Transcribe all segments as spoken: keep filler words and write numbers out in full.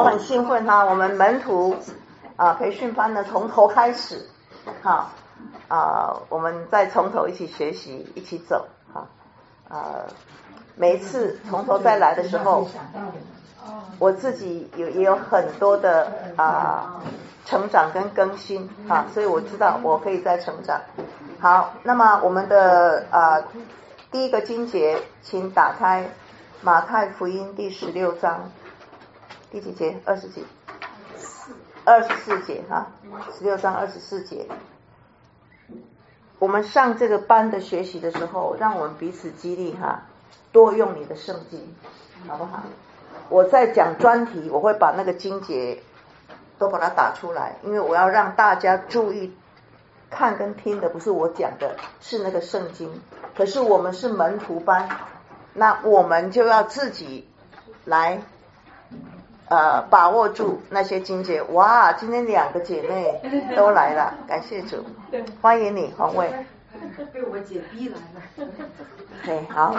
我很兴奋哈，我们门徒啊培训班呢从头开始，哈啊，我们再从头一起学习，一起走哈啊，每一次从头再来的时候，我自己有也有很多的啊成长跟更新啊，所以我知道我可以再成长。好，那么我们的啊第一个经节，请打开马太福音第十六章，第几节？二十几？二十四节哈，十六章二十四节。我们上这个班的学习的时候，让我们彼此激励哈，多用你的圣经，好不好？我在讲专题，我会把那个经节都把它打出来，因为我要让大家注意看跟听的不是我讲的，是那个圣经。可是我们是门徒班，那我们就要自己来呃把握住那些经节。哇，今天两个姐妹都来了，感谢主，欢迎你黄卫。 被我姐逼来了。 对，好。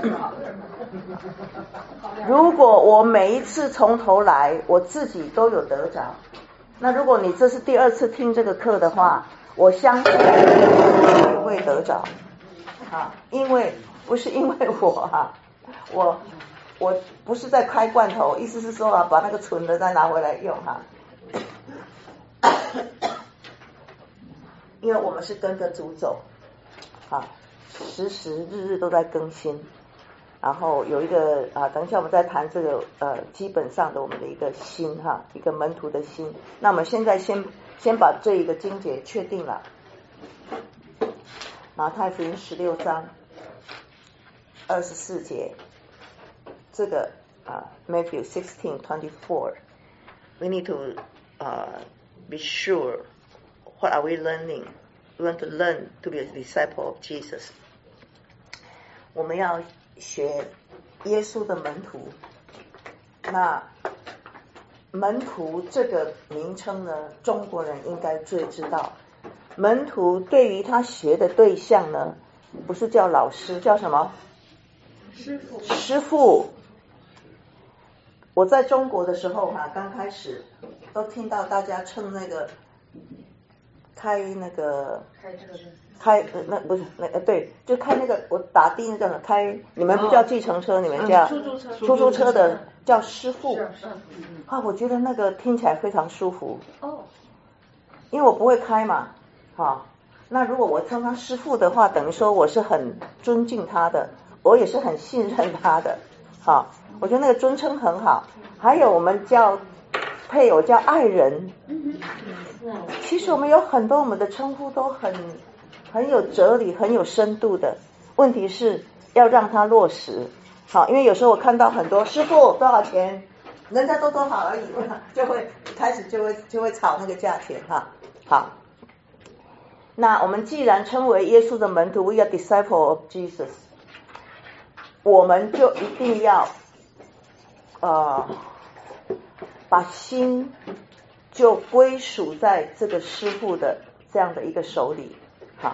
如果我每一次从头来，我自己都有得着。那如果你这是第二次听这个课的话，我相信你会得着啊，因为不是因为我哈、啊，我我不是在开罐头，意思是说啊，把那个存的再拿回来用哈、啊，因为我们是跟着主走啊，时时日日都在更新。然后有一个啊，等一下我们再谈这个呃基本上的我们的一个心哈，一个门徒的心。那我们现在先先把这一个经节确定了。马太福音十六章二十四节，这个啊 Matthew sixteen twenty four, we need to uh be sure what are we learning. We want to learn to be a disciple of Jesus. 我们要学耶稣的门徒。那门徒这个名称呢，中国人应该最知道。门徒对于他学的对象呢，不是叫老师，叫什么？ 师傅。 师傅。我在中国的时候哈、啊，刚开始都听到大家称那个开那个开车的。 开那不是那呃对，就开那个我打的那叫什么开，你们不叫计程车，你们叫出租车， 出租车的叫师傅。 是是啊，我觉得那个听起来非常舒服。 哦。 因为我不会开嘛，啊，那如果我称他师傅的话，等于说我是很尊敬他的，我也是很信任他的，啊，我觉得那个尊称很好。还有我们叫配偶叫爱人，其实我们有很多我们的称呼都很。很有哲理很有深度的，问题是要让它落实。好，因为有时候我看到很多师傅多少钱，人家都多好而已，就会开始就会就会吵那个价钱哈。好，那我们既然称为耶稣的门徒 We are disciple of Jesus， 我们就一定要呃把心就归属在这个师傅的这样的一个手里。好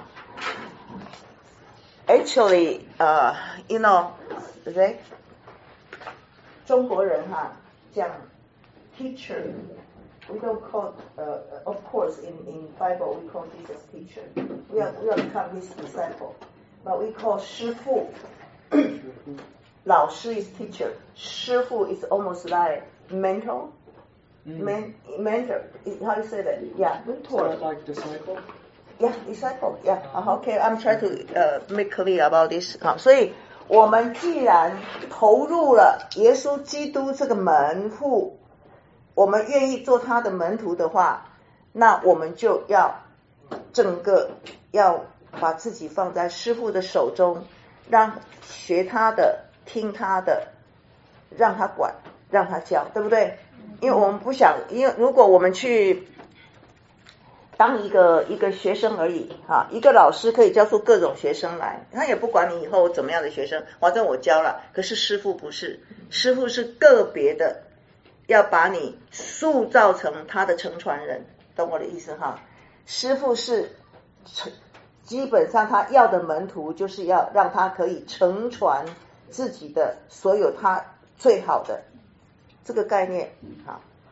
，actually， 呃、uh, ，you know， 对不对？中国人哈讲 teacher，we don't call， 呃、uh, ，of course in in Bible we call Jesus teacher，we are we are become his disciple，but we call 师傅，老师 is teacher， 师傅 is almost like mentor，men mentor， how do you say that? Yeah, mentor. Like disciple. Yeah, disciple. Yeah. Okay, I'm trying to uh, make clear about this. 好，所以我们既然投入了耶稣基督这个门户，我们愿意做他的门徒的话，那我们就要整个要把自己放在师父的手中，让学他的、听他的，让他管，让他教，对不对？因为我们不想，因为如果我们去当一个一个学生而已哈，一个老师可以教出各种学生来，他也不管你以后怎么样的学生，反正我教了。可是师父不是，师父是个别的，要把你塑造成他的承传人，懂我的意思哈？师父是基本上他要的门徒，就是要让他可以承传自己的所有他最好的这个概念啊。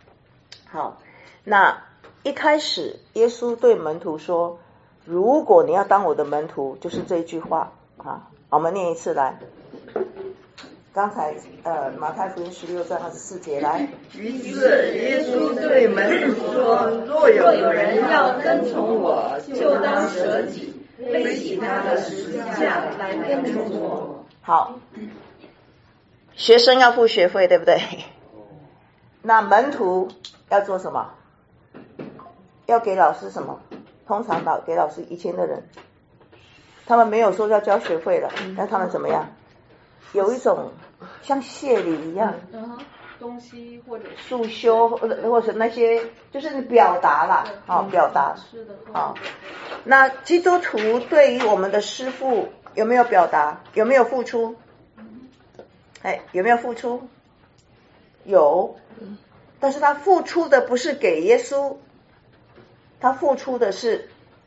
好，那一开始耶稣对门徒说，如果你要当我的门徒，就是这一句话啊。我们念一次来。刚才呃马太福音十六章二十四节来。 于是耶稣对门徒说，若有人要跟从我，就当舍己，背起他的十字架来跟从我。 好，学生要付学费，对不对？那门徒要做什么？要给老师什么？通常老给老师以前的人，他们没有说要交学费了，但他们怎么样？有一种像谢礼一样， 嗯，东西或者速修或者或者那些，就是你表达啦，啊，表达啊。那基督徒对于我们的师父有没有表达？有没有付出？哎，有没有付出？有，但是他付出的不是给耶稣，他付出的是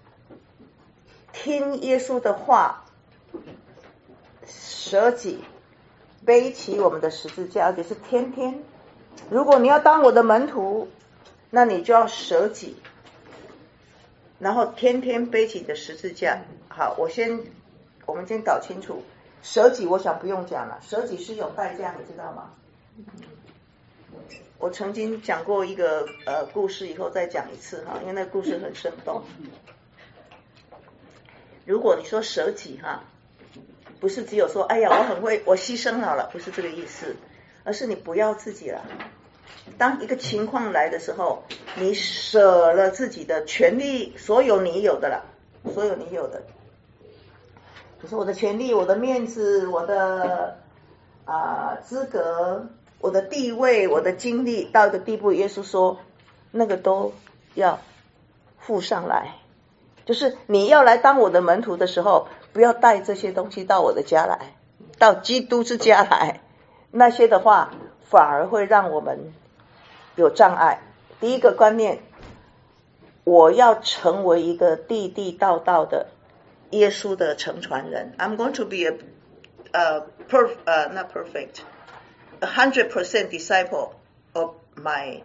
听耶稣的话，舍己，背起我们的十字架，而且是天天。如果你要当我的门徒，那你就要舍己，然后天天背起你的十字架。好，我先，我们先搞清楚，舍己我想不用讲了，舍己是有代价，你知道吗？我曾经讲过一个呃故事，以后再讲一次哈，因为那个故事很生动。如果你说舍己哈，不是只有说哎呀我很会，我牺牲好了，不是这个意思，而是你不要自己了。当一个情况来的时候，你舍了自己的权利，所有你有的了，所有你有的，你说我的权利、我的面子、我的啊、呃、资格、我的地位、我的经历，到一个地步，耶稣说那个都要付上来。就是你要来当我的门徒的时候，不要带这些东西到我的家来，到基督之家来，那些的话反而会让我们有障碍。第一个观念，我要成为一个地地道道的耶稣的承传人。 I'm going to be a uh, perf, uh, not perfect a hundred percent disciple of my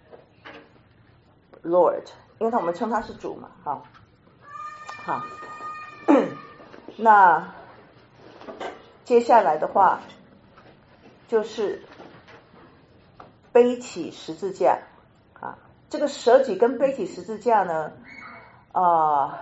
Lord， 因为我们称他是主嘛，好好，那接下来的话就是背起十字架啊。这个舍己跟背起十字架呢，啊、呃，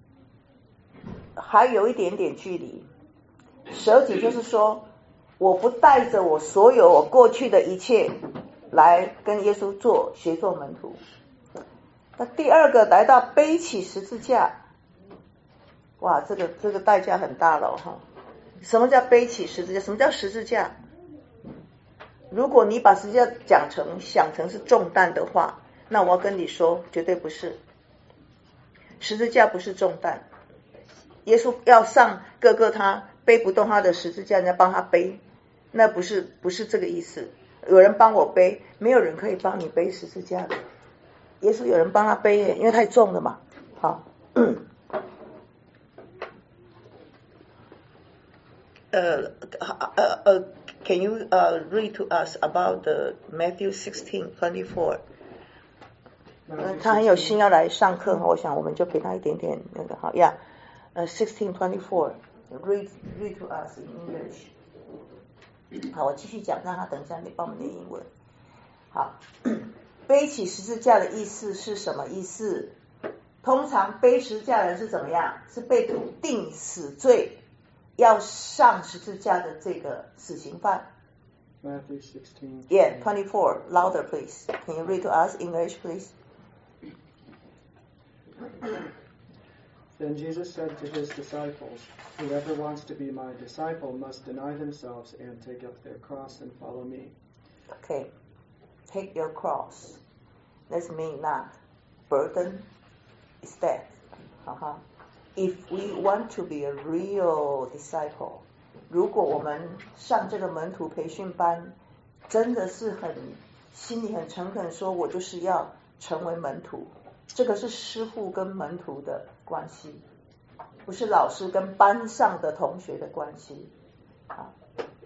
还有一点点距离。舍己就是说，我不带着我所有我过去的一切来跟耶稣做学做门徒。那第二个来到背起十字架，哇，这个这个代价很大了哈。什么叫背起十字架？什么叫十字架？如果你把十字架讲成想成是重担的话，那我要跟你说，绝对不是。十字架不是重担，耶稣要上各个他背不动他的十字架，人家帮他背，那不是不是这个意思。有人帮我背，没有人可以帮你背十字架的。耶稣有人帮他背耶，因为太重了嘛。好，呃呃呃 Can you uh, read to us about the Matthew sixteen twenty-four？ 嗯，他很有心要来上课，我想我们就给他一点点那个好呀。呃 ，sixteen twenty-four read read to us in English。好，我继续讲，让他等一下你帮我们念英文。好，背起十字架的意思是什么意思？通常背十字架的人是怎么样？是被定死罪，要上十字架的这个死刑犯。 Matthew sixteen. Yeah, twenty-four. Louder, please. Can you read to us English, please? Then Jesus said to his disciples, "Whoever wants to be my disciple must deny themselves and take up their cross and follow me." Okay. Take your cross. That's mean not burden is death. Uh-huh. If we want to be a real disciple, 如果我们上这个门徒培训班，真的是很心里很诚恳说，我就是要成为门徒。这个是师父跟门徒的关系，不是老师跟班上的同学的关系。啊，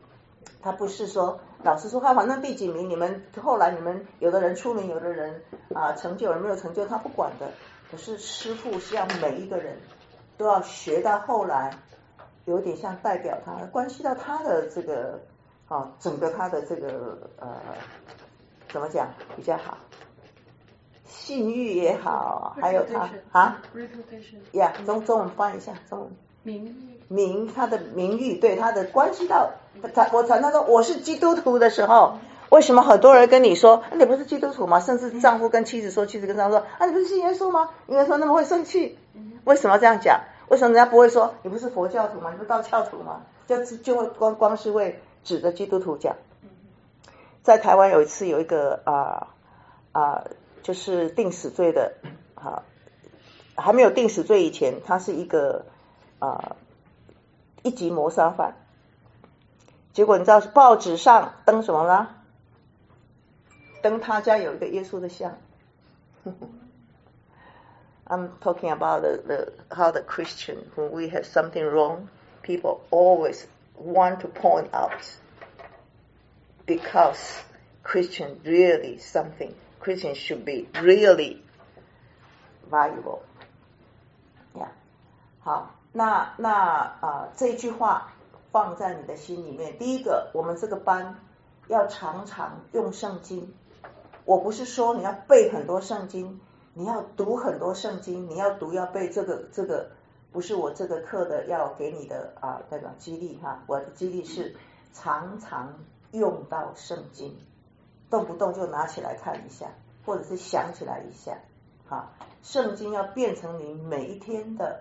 他不是说老师说他反正第几名，你们后来你们有的人出名，有的人啊、 啊成就，有人没有成就，他不管的。可是师父是要每一个人都要学到后来，有点像代表他，关系到他的这个啊整个他的这个呃怎么讲比较好，信誉也好，还有他啊 reputation 呀，中中文翻译一下，中文名誉名他的名誉，对他的关系到他，我常常说我是基督徒的时候，为什么很多人跟你说、啊、你不是基督徒吗？甚至丈夫跟妻子说，妻子跟丈夫说啊你不是信耶稣吗？应该说那么会生气，为什么这样讲？为什么人家不会说你不是佛教徒吗？你不是道教徒吗？就就会光光是会指着基督徒讲。在台湾有一次有一个啊啊、呃呃、就是定死罪的啊，还没有定死罪以前，他是一个啊、呃、一级谋杀犯。结果你知道报纸上登什么吗？登他家有一个耶稣的像。I'm talking about the, the how the Christian, when we have something wrong, people always want to point out, because Christian really something. Christian should be really valuable. Yeah. 好，那那啊、呃、这一句话放在你的心里面。第一个，我们这个班要常常用圣经。我不是说你要背很多圣经。你要读很多圣经，你要读要背，这个这个不是我这个课的要给你的啊那个激励哈，我的激励是常常用到圣经，动不动就拿起来看一下，或者是想起来一下，哈，圣经要变成你每一天的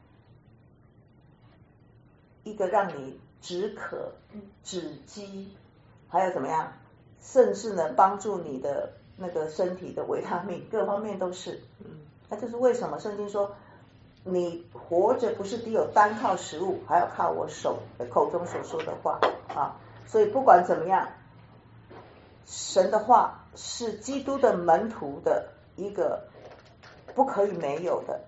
一个让你止渴、止饥，还有怎么样，甚至呢帮助你的那个身体的维他命各方面都是，嗯，那就是为什么圣经说你活着不是只有单靠食物，还要靠我手口中所说的话啊。所以不管怎么样，神的话是基督的门徒的一个不可以没有的。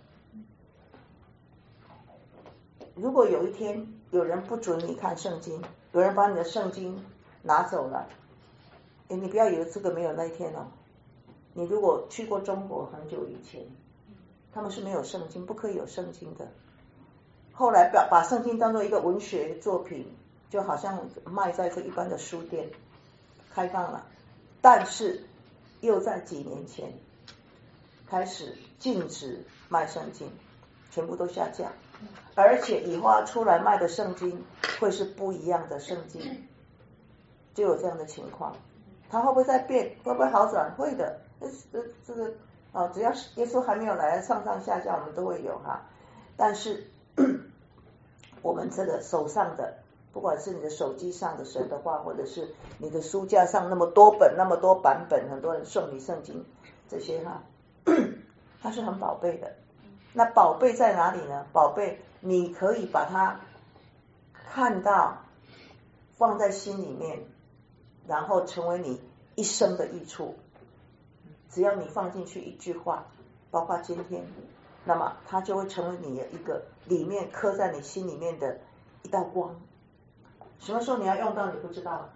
如果有一天有人不准你看圣经，有人把你的圣经拿走了，诶你不要以为这个没有那一天哦。你如果去过中国很久以前，他们是没有圣经，不可以有圣经的。后来把把圣经当作一个文学作品，就好像卖在这一般的书店开放了，但是又在几年前开始禁止卖圣经，全部都下架，而且以后要出来卖的圣经会是不一样的圣经，就有这样的情况。它会不会再变？会不会好转？会的。这这个啊，只要耶稣还没有来，上上下下我们都会有哈。但是我们这个手上的，不管是你的手机上的神的话，或者是你的书架上那么多本、那么多版本，很多人送你圣经，这些哈，它是很宝贝的。那宝贝在哪里呢？宝贝，你可以把它看到，放在心里面，然后成为你一生的益处。只要你放进去一句话，包括今天，那么它就会成为你的一个里面刻在你心里面的一道光。什么时候你要用到你不知道，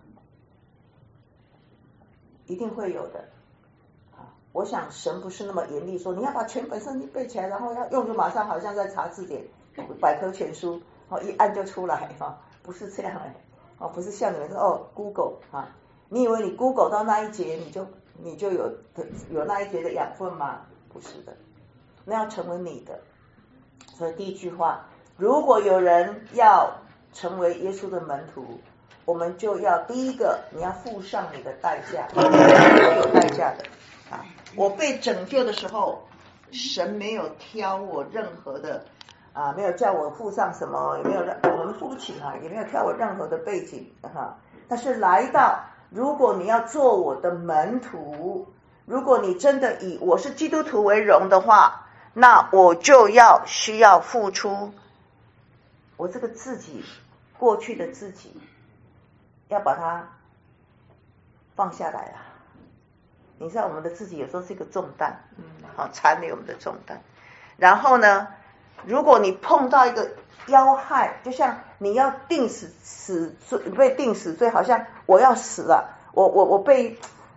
一定会有的。我想神不是那么严厉说你要把全本圣经背起来，然后要用就马上好像在查字典、百科全书，一按就出来，不是这样哎，哦，不是像你们说哦 Google 啊，你以为你 Google 到那一节你就你就有有那一节的养分吗？不是的，那要成为你的。所以第一句话，如果有人要成为耶稣的门徒，我们就要第一个，你要付上你的代价，是有代价的啊。我被拯救的时候，神没有挑我任何的啊，没有叫我付上什么，也没有让我们付不起啊，也没有挑我任何的背景哈。但是来到，如果你要做我的门徒，如果你真的以我是基督徒为荣的话，那我就要需要付出我这个自己过去的自己，要把它放下来了。你知道我们的自己有时候是一个重担，嗯，好缠累我们的重担。然后呢，如果你碰到一个要害，就像你要定死死罪，被定死罪，好像我要死了，我我我被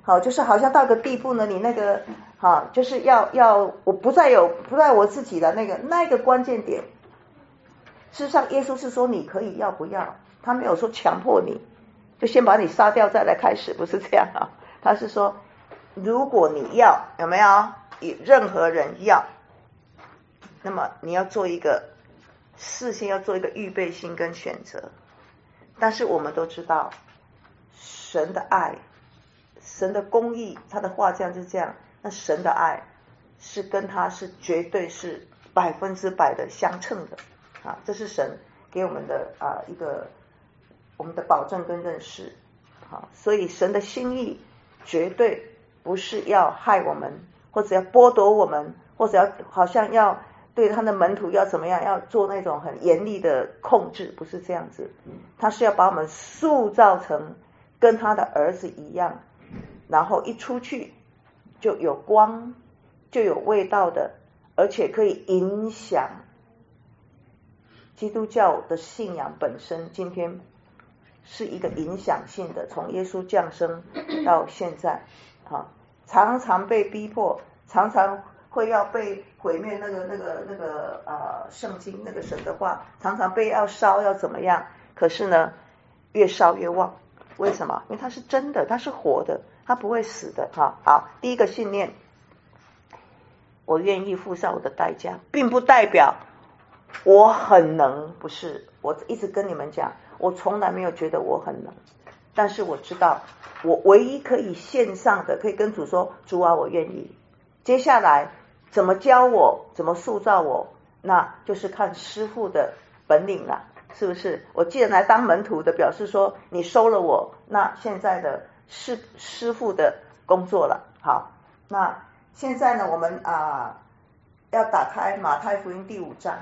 好，就是好像到个地步呢，你那个好，就是要要我不再有不再我自己的那个那个关键点。事实上，耶稣是说你可以要不要，他没有说强迫你，就先把你杀掉再来开始，不是这样啊。他是说，如果你要，有没有？任何人要，那么你要做一个事先要做一个预备心跟选择。但是我们都知道，神的爱。神的公义，他的话这样就是这样，那神的爱是跟他是绝对是百分之百的相称的啊，这是神给我们的啊一个我们的保证跟认识啊，所以神的心意绝对不是要害我们，或者要剥夺我们，或者要好像要对他的门徒要怎么样，要做那种很严厉的控制，不是这样子，他是要把我们塑造成跟他的儿子一样。然后一出去就有光，就有味道的，而且可以影响基督教的信仰本身。今天是一个影响性的，从耶稣降生到现在，啊，常常被逼迫，常常会要被毁灭那个那个那个呃圣经那个神的话，常常被要烧要怎么样？可是呢，越烧越旺。为什么？因为它是真的，它是活的。他不会死的哈。好，第一个信念，我愿意付上我的代价，并不代表我很能，不是。我一直跟你们讲，我从来没有觉得我很能，但是我知道，我唯一可以献上的，可以跟主说，主啊，我愿意。接下来怎么教我，怎么塑造我，那就是看师父的本领了，是不是？我既然来当门徒的，表示说你收了我，那现在的是师父的工作了。好，那现在呢，我们啊、呃、要打开马太福音第五章，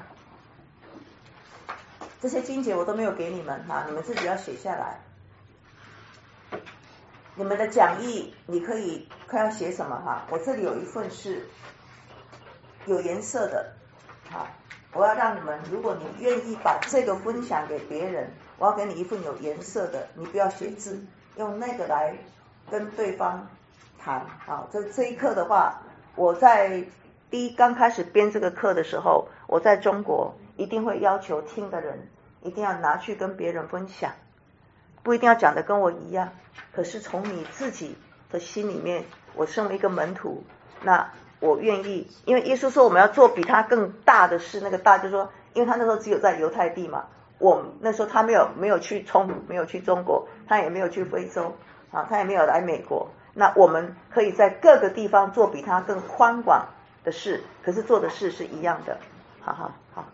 这些经节我都没有给你们哈，你们自己要写下来。你们的讲义你可以看要写什么哈，我这里有一份是有颜色的，好，我要让你们，如果你愿意把这个分享给别人，我要给你一份有颜色的，你不要写字，用那个来跟对方谈。好，这这一课的话，我在第一刚开始编这个课的时候，我在中国一定会要求听的人一定要拿去跟别人分享，不一定要讲的跟我一样，可是从你自己的心里面，我身为一个门徒，那我愿意，因为耶稣说我们要做比他更大的事，那个大就是说，因为他那时候只有在犹太地嘛，我那时候他没有没有去中没有去中国，他也没有去非洲啊，他也没有来美国，那我们可以在各个地方做比他更宽广的事，可是做的事是一样的。好好好，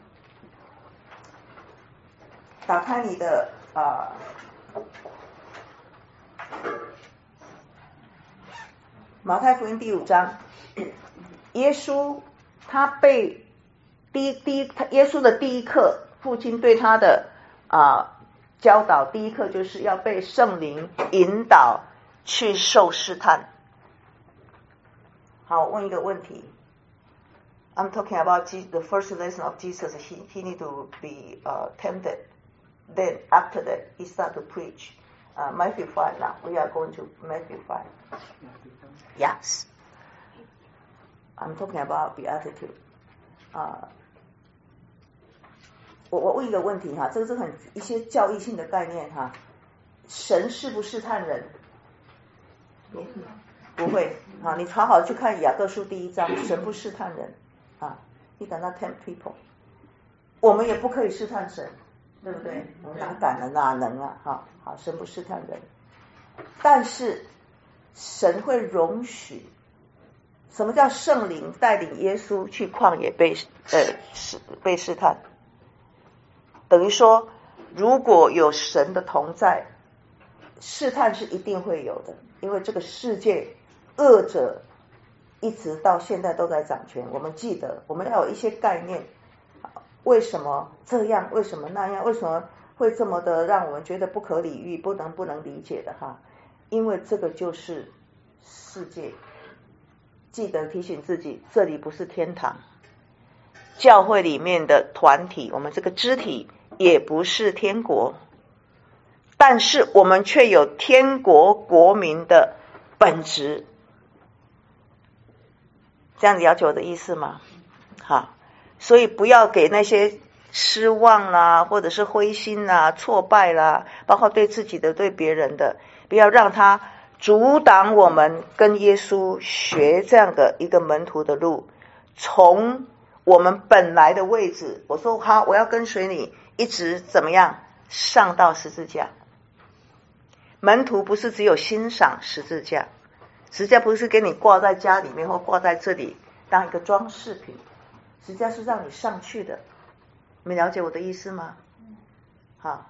打开你的啊、呃、马太福音第五章。耶稣他被第一第一耶稣的第一课，父亲对他的啊、呃、教导，第一课就是要被圣灵引导去受试探。好，我问一个问题。I'm talking about the first lesson of Jesus. He he need to be uh, tempted. Then after that, he start to preach. Uh, Matthew five now. We are going to Matthew five. Yes. I'm talking about beatitude. 啊、uh, ，我我问一个问题哈，这个是很一些教义性的概念哈。神是不试探人？不会啊，你好好去看雅各书第一章，神不试探人啊。He does not tempt people. 我们也不可以试探神，对不对？我们哪敢呢？哪能啊？哈，好，神不试探人，但是神会容许。什么叫圣灵带领耶稣去旷野被呃试被试探？等于说，如果有神的同在，试探是一定会有的，因为这个世界恶者一直到现在都在掌权。我们记得，我们要有一些概念，为什么这样？为什么那样？为什么会这么的让我们觉得不可理喻、不能不能理解的哈？因为这个就是世界。记得提醒自己，这里不是天堂，教会里面的团体，我们这个肢体也不是天国，但是我们却有天国国民的本质。这样了解我的意思吗？好，所以不要给那些失望啦，或者是灰心啦、挫败啦，包括对自己的、对别人的，不要让它阻挡我们跟耶稣学这样的一个门徒的路，从我们本来的位置，我说好，我要跟随你，一直怎么样上到十字架。门徒不是只有欣赏十字架，十字架不是给你挂在家里面或挂在这里当一个装饰品，十字架是让你上去的。你们了解我的意思吗？好，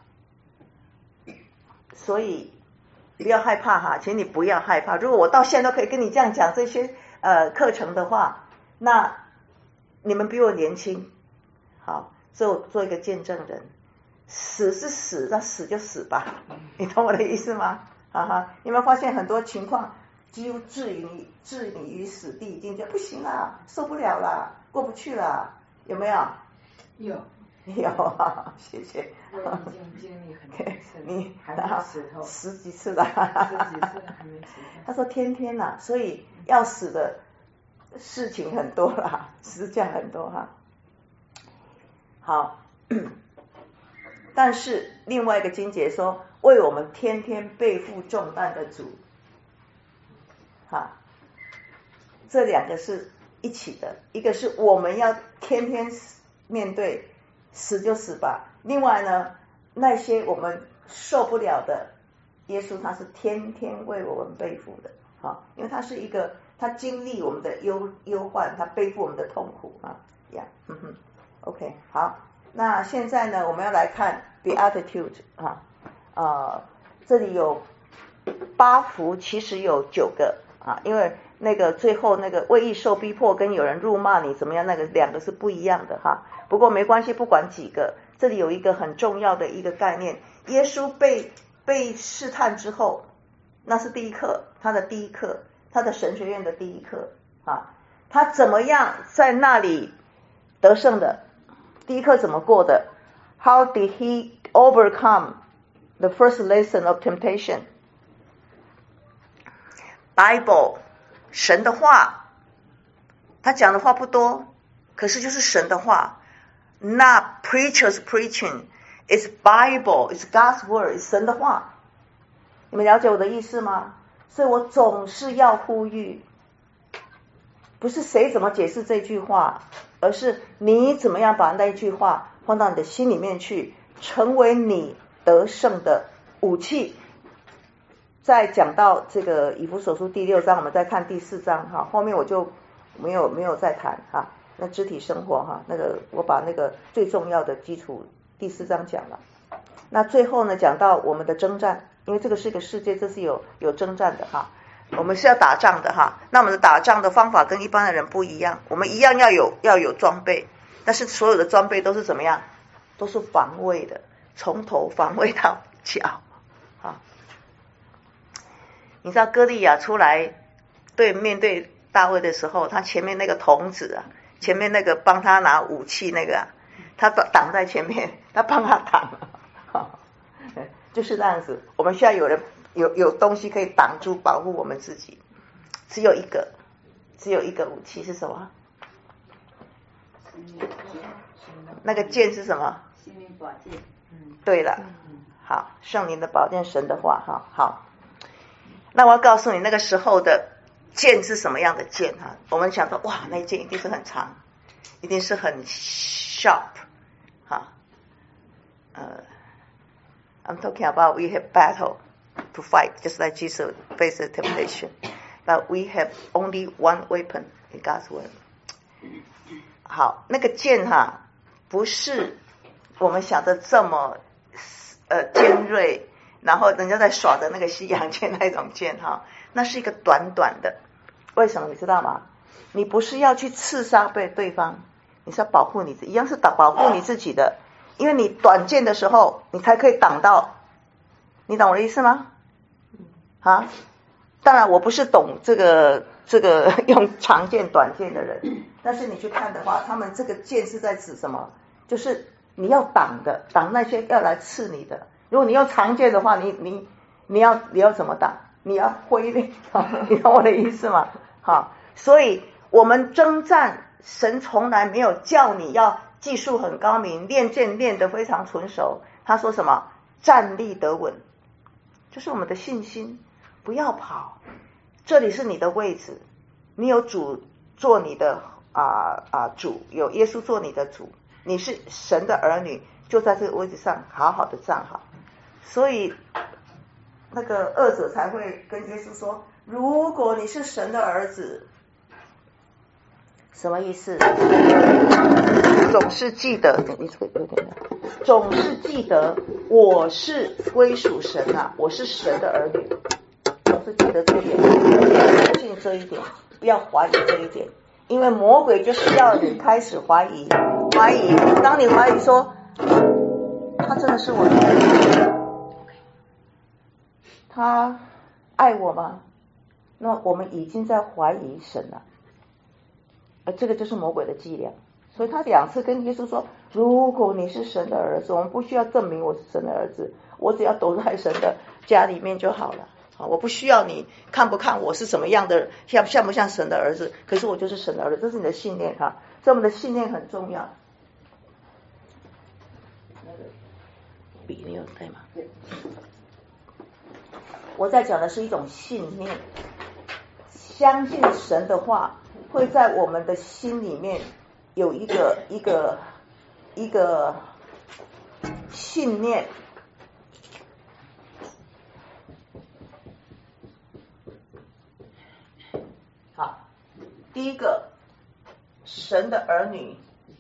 所以不要害怕哈，请你不要害怕。如果我到现在都可以跟你这样讲这些呃课程的话，那你们比我年轻，好，做做一个见证人。死是死，那死就死吧，你懂我的意思吗？哈哈，有没有发现很多情况几乎置你置你于死地，已经觉得不行啦，受不了啦，过不去啦，有没有？ 有有啊，谢谢。 我已经经历很多次， 你还没死透， 十几次了， 十几次还没死透。 他说天天啦、啊，所以要死的事情很多啦，实际上很多哈。好。但是另外一个经节说，为我们天天背负重担的主，哈，这两个是一起的，一个是我们要天天面对，死就死吧。另外呢，那些我们受不了的，耶稣他是天天为我们背负的，哈，因为他是一个，他经历我们的忧忧患，他背负我们的痛苦啊，呀，嗯哼 ，OK， 好。那现在呢，我们要来看 Beatitude 啊，呃，这里有八福，其实有九个啊，因为那个最后那个为义受逼迫跟有人辱骂你怎么样，那个两个是不一样的哈。不过没关系，不管几个，这里有一个很重要的一个概念，耶稣被被试探之后，那是第一课，他的第一课，他的神学院的第一课啊，他怎么样在那里得胜的？第一课怎么过的 ？How did he overcome the first lesson of temptation? Bible 神的话，他讲的话不多，可是就是神的话。Not preachers preaching, it's Bible, it's God's word, it's 神的话。你们了解我的意思吗？所以我总是要呼吁，不是谁怎么解释这句话。而是你怎么样把那一句话放到你的心里面去，成为你得胜的武器。再讲到这个以弗所书第六章，我们再看第四章哈，后面我就没有没有再谈哈。那肢体生活哈，那个我把那个最重要的基础第四章讲了。那最后呢，讲到我们的征战，因为这个是一个世界，这是有有征战的哈。我们是要打仗的哈，那我们的打仗的方法跟一般的人不一样，我们一样要有要有装备，但是所有的装备都是怎么样？都是防卫的，从头防卫到脚啊。你知道歌利亚出来对面对大卫的时候，他前面那个童子啊，前面那个帮他拿武器那个、啊，他挡在前面，他帮他挡，就是那样子。我们需要有人。有有东西可以挡住保护我们自己，只有一个只有一个武器是什么？那个剑是什么？ 心灵宝剑。 嗯，对了，好，圣灵的宝剑，神的话哈。好，那我要告诉你那个时候的剑是什么样的剑哈？我们想说哇，那一剑一定是很长，一定是很 sharp 哈。呃 I'm talking about we have battle to fight, just like Jesus faced the temptation. But we have only one weapon in God's word. 好，那个剑哈，不是我们想的这么呃尖锐，然后人家在耍的那个西洋剑那种剑哈，那是一个短短的。为什么你知道吗？你不是要去刺杀被对方，你是要保护你自己，一样是打保护你自己的，因为你短剑的时候，你才可以挡到。你懂我的意思吗？啊，当然我不是懂这个这个用长剑短剑的人，但是你去看的话，他们这个剑是在指什么？就是你要挡的，挡那些要来刺你的。如果你用长剑的话，你你你要你要怎么挡？你你要挥练，你懂我的意思吗？好，所以我们征战，神从来没有叫你要技术很高明，练剑练得非常纯熟。他说什么？站立得稳，就是我们的信心。不要跑，这里是你的位置，你有主做你的啊啊主，有耶稣做你的主，你是神的儿女，就在这个位置上好好的站好。所以那个恶者才会跟耶稣说，如果你是神的儿子，什么意思？总是记得，你这个有点大，总是记得我是归属神啊，我是神的儿女，总是记得这一点，相信这一点，不要怀疑这一点，因为魔鬼就是要你开始怀疑，怀疑。当你怀疑说，他真的是我的儿女，他爱我吗？那我们已经在怀疑神了，而这个就是魔鬼的伎俩。所以他两次跟耶稣说，如果你是神的儿子，我们不需要证明我是神的儿子，我只要躲在神的家里面就好了，我不需要你看不看我是什么样的，像像不像神的儿子，可是我就是神的儿子，这是你的信念哈，所以我们的信念很重要。那个笔你有带吗？我在讲的是一种信念，相信神的话会在我们的心里面有一个一个一个信念，好，第一个，神的儿女，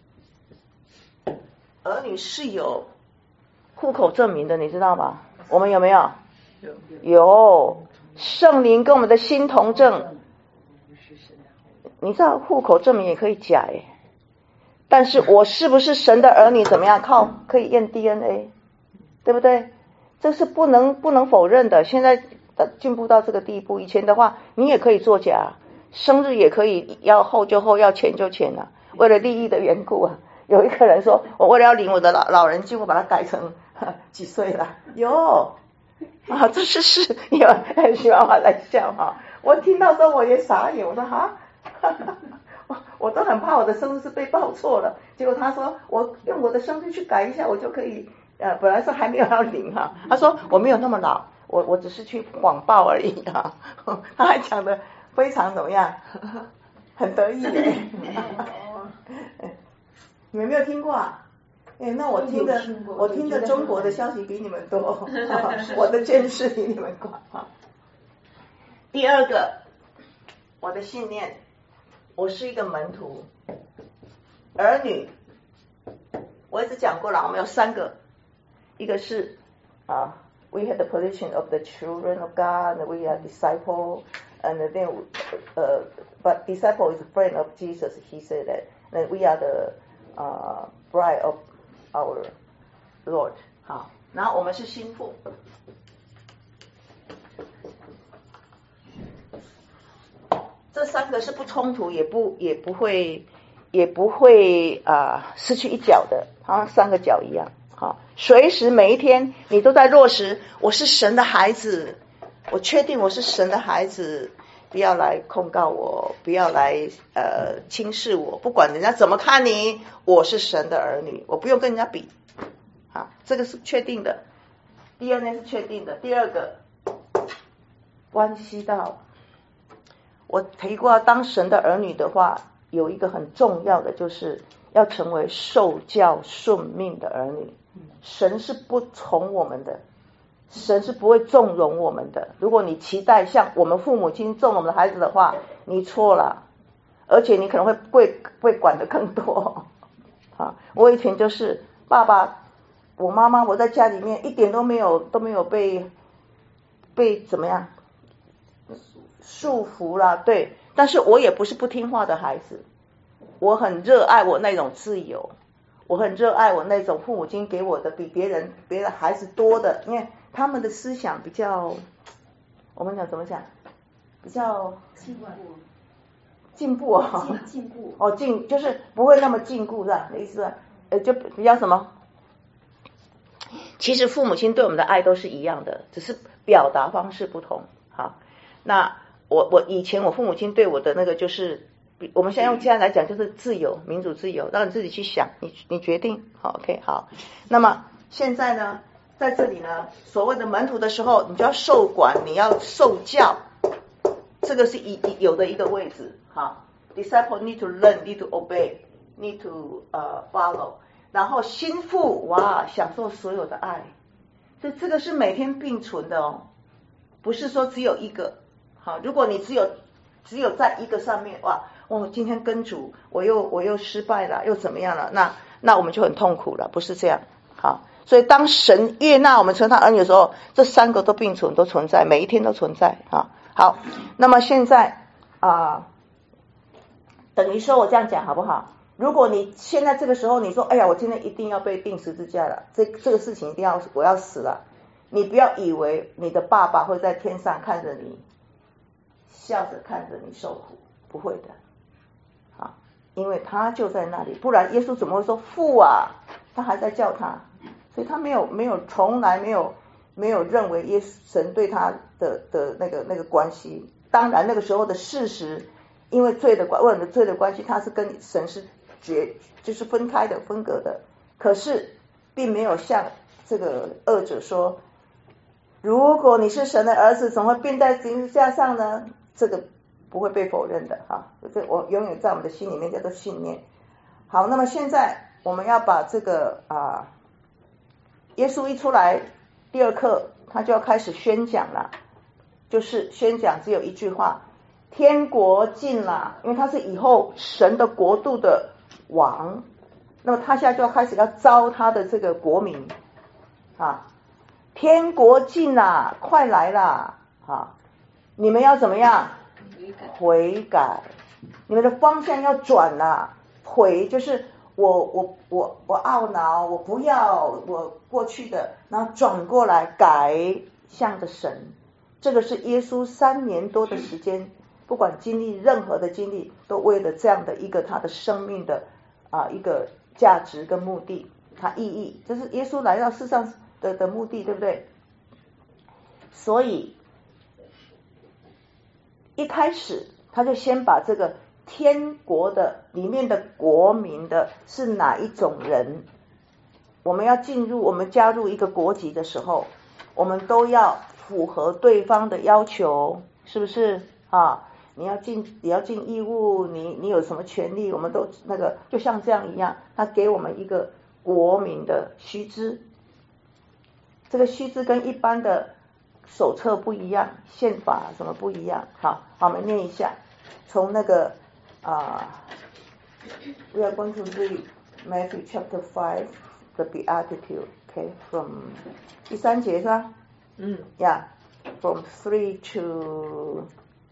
儿女是有户口证明的，你知道吗？我们有没有？有，有，圣灵跟我们的心同证。你知道户口证明也可以假耶，但是我是不是神的儿女怎么样？靠可以验 D N A， 对不对？这是不能不能否认的。现在进步到这个地步，以前的话你也可以作假，生日也可以要后就后，要钱就钱啊。为了利益的缘故啊，有一个人说，我为了要领我的老老人金，我把它改成几岁了？有啊，这是是有徐妈妈在笑哈。我听到说我也傻眼，我说哈。我我都很怕我的生日是被报错了，结果他说我用我的生日去改一下，我就可以呃，本来说还没有要领哈，他说我没有那么老，我我只是去谎报而已哈，他还讲的非常怎么样，很得意耶。你们没有听过啊？哎，那我听的我听的中国的消息比你们多，我的见识比你们广哈。第二个，我的信念。我是一个门徒，儿女，我一直讲过了，我们有三个，一个是啊 ，we have the position of the children of God, and we are disciple, and then, uh, but disciple is a friend of Jesus. He said that, and we are the uh, bride of our Lord. 好，然后我们是心腹。这三个是不冲突，也不也不会也不会啊、呃、失去一角的，好像三个角一样。好，随时每一天你都在落实，我是神的孩子，我确定我是神的孩子，不要来控告我，不要来呃轻视我，不管人家怎么看你，我是神的儿女，我不用跟人家比。好，这个是确定的。第二呢是确定的。第二个关系到。我提过，当神的儿女的话，有一个很重要的，就是要成为受教顺命的儿女。神是不从我们的，神是不会纵容我们的。如果你期待像我们父母亲纵容我们的孩子的话，你错了，而且你可能会被被管得更多。啊，我以前就是爸爸，我妈妈，我在家里面一点都没有都没有被被怎么样。束缚啦，对，但是我也不是不听话的孩子，我很热爱我那种自由，我很热爱我那种父母亲给我的比别人别的孩子多的，因为他们的思想比较，我们讲怎么讲，比较进步， 进步啊， 进步哦进就是不会那么禁锢是吧？的意思是呃就比较什么？其实父母亲对我们的爱都是一样的，只是表达方式不同。好， 那我我以前我父母亲对我的那个就是，我们现在用现在来讲就是自由，民主自由，让你自己去想，你你决定，好 ，OK， 好。那么现在呢，在这里呢，所谓的门徒的时候，你就要受管，你要受教，这个是一有的一个位置，哈。Disciple need to learn, need to obey, need to 呃、uh, follow， 然后心腹哇，享受所有的爱，所以这个是每天并存的哦，不是说只有一个。好，如果你只有只有在一个上面，哇，我今天跟主，我又我又失败了，又怎么样了？那那我们就很痛苦了，不是这样。好，所以当神悦纳我们成他儿女的时候，这三个都并存，都存在，每一天都存在啊。好，那么现在啊。呃等于说我这样讲好不好？如果你现在这个时候你说，哎呀，我今天一定要被钉十字架了，这这个事情一定要我要死了，你不要以为你的爸爸会在天上看着你，笑着看着你受苦，不会的，啊，因为他就在那里，不然耶稣怎么会说父啊？他还在叫他，所以他没有没有从来没有没有认为耶稣神对他的的那个那个关系，当然那个时候的事实。因为罪的关，为了罪的关系，他是跟神是绝，就是分开的、分隔的。可是，并没有像这个恶者说，如果你是神的儿子，怎么会并在十字架上呢？这个不会被否认的哈。这我永远在我们的心里面叫做信念。好，那么现在我们要把这个啊，耶稣一出来，第二课他就要开始宣讲了，就是宣讲只有一句话。天国近了，因为他是以后神的国度的王，那么他现在就要开始要招他的这个国民啊，天国近了，快来了啊！你们要怎么样？悔改，你们的方向要转了。悔就是我我我我懊恼，我不要我过去的，然后转过来改向着神。这个是耶稣三年多的时间。不管经历任何的经历，都为了这样的一个他的生命的啊一个价值跟目的，他意义，这是耶稣来到世上的的目的，对不对？所以一开始他就先把这个天国的里面的国民的是哪一种人，我们要进入，我们加入一个国籍的时候，我们都要符合对方的要求，是不是啊？你要尽你要尽义务，你你有什么权利，我们都那个就像这样一样，他给我们一个国民的须知，这个须知跟一般的手册不一样，宪法什么不一样。好，好，我们念一下，从那个啊、uh, ，we are going to read Matthew chapter five, the Beatitude, okay, from 第三节是吧？嗯 ，Yeah, from three to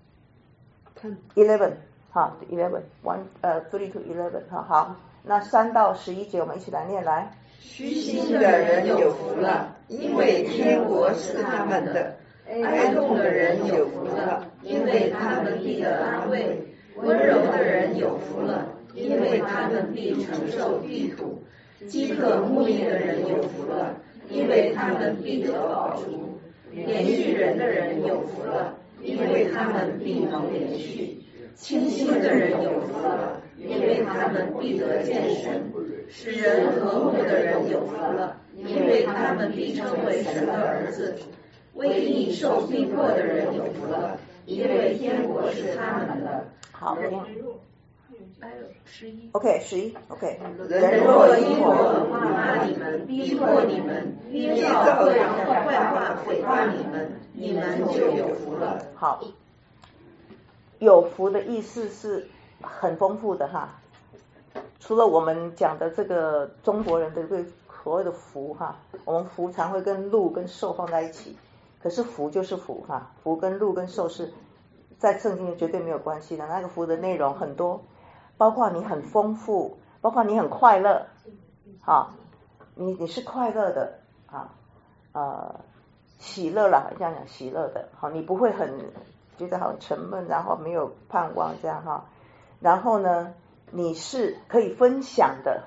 eleven 哈 eleven one 呃 three to eleven 哈好，那三到十一节我们一起来念来。 虚心的人有福了，因为天国是他们的；哀痛的人有福了，因为他们必得安慰；温柔的人有福了，因为他们必承受地土；饥渴慕义的人有福了，因为他们必得饱足；连续人的人有福了，因为他们必能连续；清心的人有福了，因为他们必得见神；使人和睦的人有福了，因为他们必称为神的儿子；为义受逼迫的人有福了，因为天国是他们的。 好， 还有十一 OK 十一 OK 人若因我骂骂你们，逼迫你们，捏造各样的坏话毁谤你们，你们就有福了。 好，有福的意思是很丰富的哈，除了我们讲的这个中国人的这个所谓的福哈，我们福常会跟禄跟寿放在一起，可是福就是福哈，福跟禄跟寿是在圣经绝对没有关系的，那个福的内容很多，包括你很丰富，包括你很快乐，啊，你你是快乐的啊，呃，喜乐啦，这样讲喜乐的，好，你不会很觉得好沉闷，然后没有盼望这样哈，然后呢，你是可以分享的，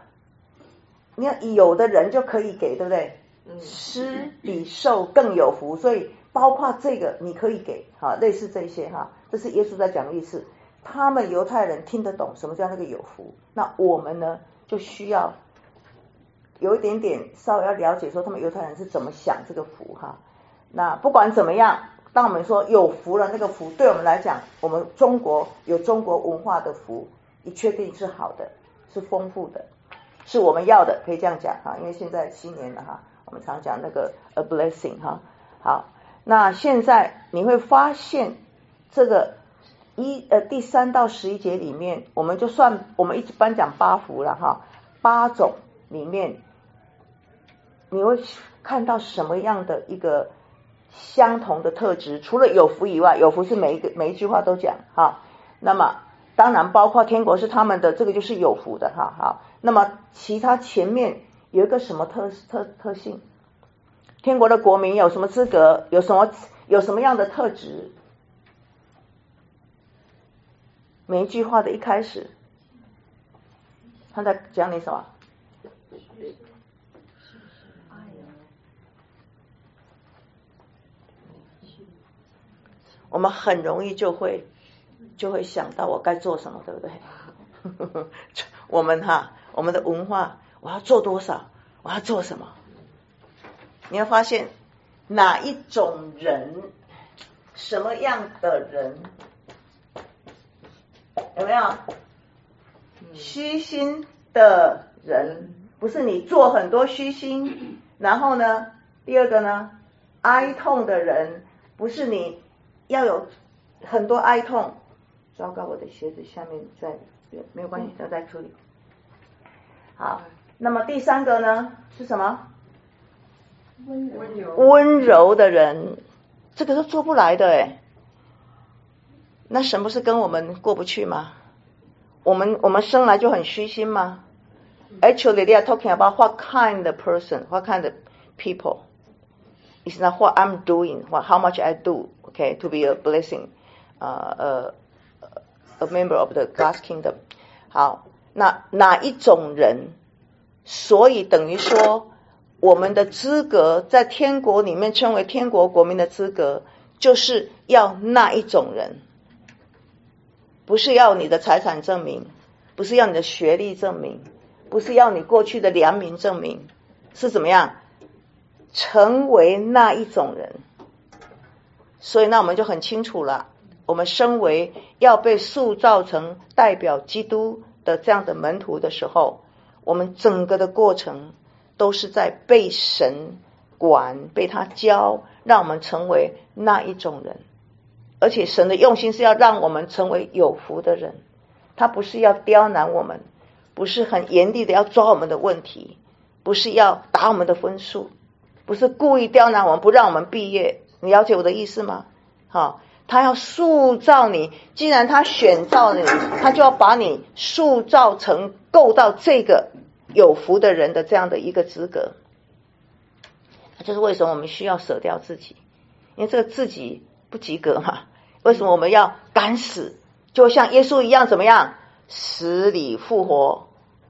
你看有的人就可以给，对不对？施比受更有福，所以包括这个你可以给哈，类似这些哈，这是耶稣在讲的意思。他们犹太人听得懂什么叫那个有福，那我们呢就需要有一点点稍微要了解说他们犹太人是怎么想这个福哈。那不管怎么样，当我们说有福了，那个福对我们来讲，我们中国有中国文化的福，你确定是好的，是丰富的，是我们要的，可以这样讲哈。因为现在新年了哈，我们常讲那个 a blessing 哈。好，那现在你会发现这个一呃第三到十一节里面，我们就算我们一般讲八福了哈，八种里面你会看到什么样的一个相同的特质？除了有福以外，有福是每一个每一句话都讲哈。那么当然包括天国是他们的，这个就是有福的哈。好，那么其他前面有一个什么特特特性？天国的国民有什么资格？有什么有什么样的特质？每一句话的一开始，他在讲你什么？我们很容易就会就会想到我该做什么，对不对？我们哈，我们的文化，我要做多少，我要做什么？你会发现哪一种人，什么样的人，有没有？虚心的人，不是你做很多虚心，然后呢，第二个呢，哀痛的人，不是你要有很多哀痛。糟糕，我的鞋子下面在，没有关系，要再处理。好，那么第三个呢是什么？ 温柔温柔的人，这个都做不来的哎。那神不是跟我们过不去吗？我们我们生来就很虚心吗？ Actually, they are talking about what kind of person, what kind of people. It's not what I'm doing, what how much I do, okay, to be a blessing, uh, a, a member of the God's kingdom. 好，那哪一种人？所以等于说，我们的资格在天国里面称为天国国民的资格，就是要那一种人，不是要你的财产证明，不是要你的学历证明，不是要你过去的良民证明，是怎么样？成为那一种人。所以那我们就很清楚了，我们身为要被塑造成代表基督的这样的门徒的时候，我们整个的过程都是在被神管，被他教，让我们成为那一种人。而且神的用心是要让我们成为有福的人，他不是要刁难我们，不是很严厉的要抓我们的问题，不是要打我们的分数，不是故意刁难我们不让我们毕业。你了解我的意思吗？好，他要塑造你，既然他选造你，他就要把你塑造成够到这个有福的人的这样的一个资格。这就是为什么我们需要舍掉自己，因为这个自己不及格嘛。为什么我们要敢死，就像耶稣一样，怎么样？死里复活，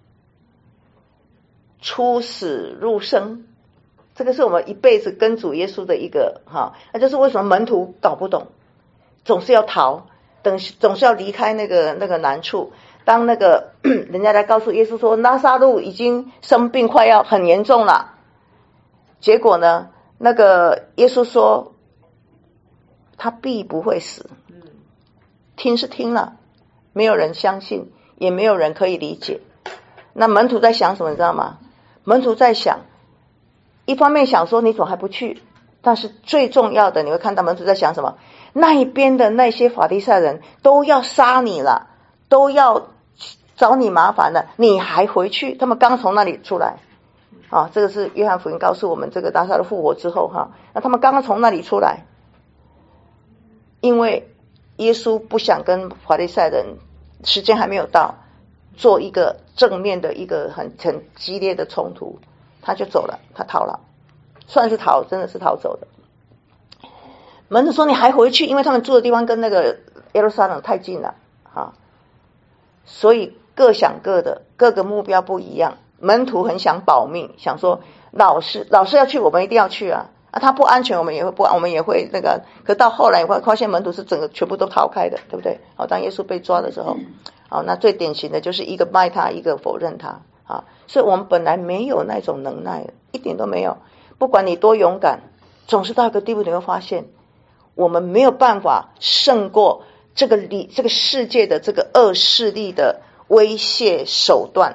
出死入生。这个是我们一辈子跟主耶稣的一个哈，那就是为什么门徒搞不懂，总是要逃，等总是要离开那个那个难处。当那个人家来告诉耶稣说拉撒路已经生病，快要很严重了，结果呢，那个耶稣说他必不会死。听是听了，没有人相信，也没有人可以理解。那门徒在想什么，你知道吗？门徒在想，一方面想说你怎么还不去，但是最重要的，你会看到门徒在想什么？那一边的那些法利赛人都要杀你了，都要找你麻烦了，你还回去？他们刚从那里出来啊，这个是约翰福音告诉我们，这个拉撒路复活之后哈，那他们刚刚从那里出来，因为耶稣不想跟法利赛人，时间还没有到，做一个正面的一个很很激烈的冲突，他就走了，他逃了，算是逃，真的是逃走的。门徒说你还回去，因为他们住的地方跟那个耶路撒冷太近了啊，所以各想各的，各个目标不一样。门徒很想保命，想说老师老师要去，我们一定要去啊啊，他不安全，我们也会不安，我们也会那个。可到后来，会发现门徒是整个全部都逃开的，对不对？好，当耶稣被抓的时候，好，那最典型的就是一个卖他，一个否认他啊。所以我们本来没有那种能耐，一点都没有。不管你多勇敢，总是到一个地步，你会发现我们没有办法胜过这个里这个世界的这个恶势力的威胁手段，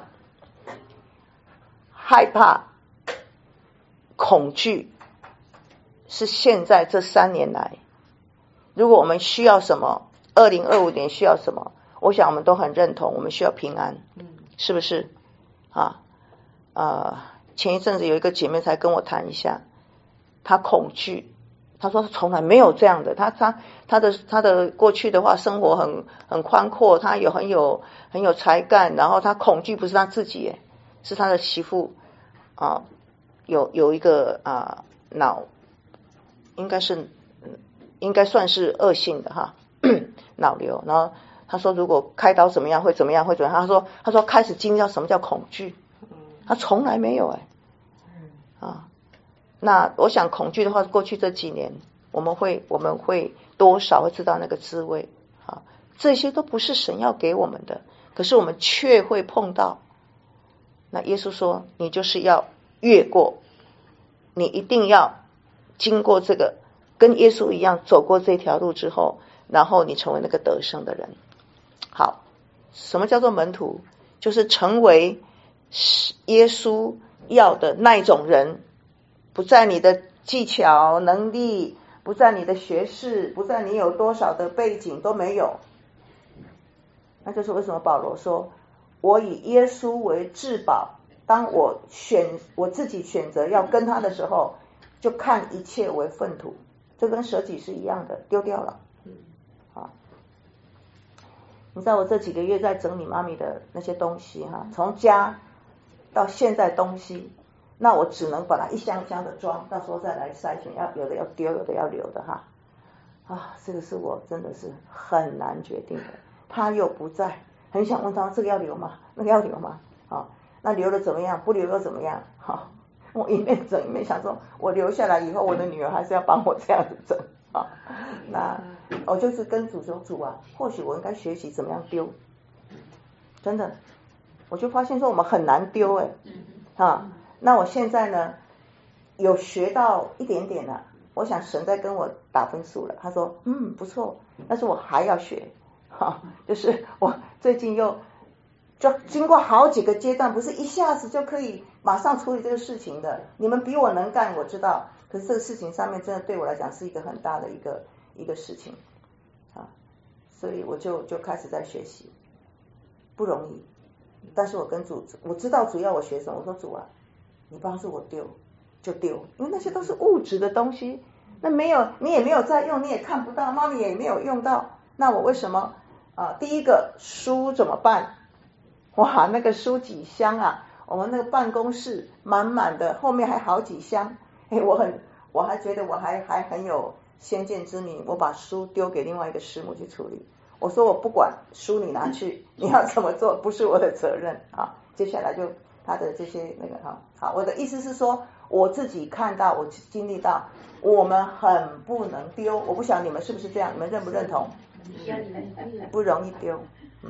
害怕、恐惧。是现在这三年来，如果我们需要什么，二零二五年需要什么，我想我们都很认同，我们需要平安，是不是啊？呃，前一阵子有一个姐妹才跟我谈一下，她恐惧，她说她从来没有这样的，她她她的她的过去的话，生活很很宽阔，她有很有很有才干，然后她恐惧不是她自己，是她的媳妇啊，有有一个啊脑。应该是应该算是恶性的哈脑瘤，然后他说如果开刀怎么样会怎么样会怎么样，他说他说开始经历到什么叫恐惧，他从来没有哎啊，那我想恐惧的话，过去这几年我们会我们会多少会知道那个滋味啊，这些都不是神要给我们的，可是我们却会碰到。那耶稣说你就是要越过，你一定要经过这个跟耶稣一样走过这条路之后，然后你成为那个得胜的人。好，什么叫做门徒？就是成为耶稣要的那一种人，不在你的技巧能力，不在你的学识，不在你有多少的背景都没有。那就是为什么保罗说我以耶稣为至宝，当我选我自己选择要跟他的时候，就看一切为粪土，这跟舍己是一样的，丢掉了。啊，你知道我这几个月在整理妈咪的那些东西哈，从家到现在东西，那我只能把它一箱一箱的装，到时候再来筛选，要有的要丢，有的要留的哈。啊，这个是我真的是很难决定的。他又不在，很想问他这个要留吗？那个要留吗？啊，那留了怎么样？不留又怎么样？哈。我一面整一面想说，我留下来以后，我的女儿还是要帮我这样子整啊。那我就是跟主说，主啊，或许我应该学习怎么样丢。真的，我就发现说我们很难丢哎，啊，那我现在呢有学到一点点了，我想神在跟我打分数了。他说，嗯，不错，但是我还要学，哈，就是我最近又。就经过好几个阶段，不是一下子就可以马上处理这个事情的。你们比我能干，我知道，可是这个事情上面真的对我来讲是一个很大的一个一个事情啊，所以我就就开始在学习，不容易。但是我跟主，我知道主要我学什么，我说主啊，你帮助我丢就丢，因为那些都是物质的东西，那没有你也没有在用，你也看不到，妈咪也没有用到，那我为什么啊？第一个书怎么办？哇，那个书几箱啊！我们那个办公室满满的，后面还好几箱。哎，我很，我还觉得我还还很有先见之明，我把书丢给另外一个师母去处理。我说我不管书你拿去，你要怎么做不是我的责任啊。接下来就他的这些那个哈，好，我的意思是说，我自己看到，我经历到，我们很不能丢。我不晓得你们是不是这样，你们认不认同？不容易丢，嗯。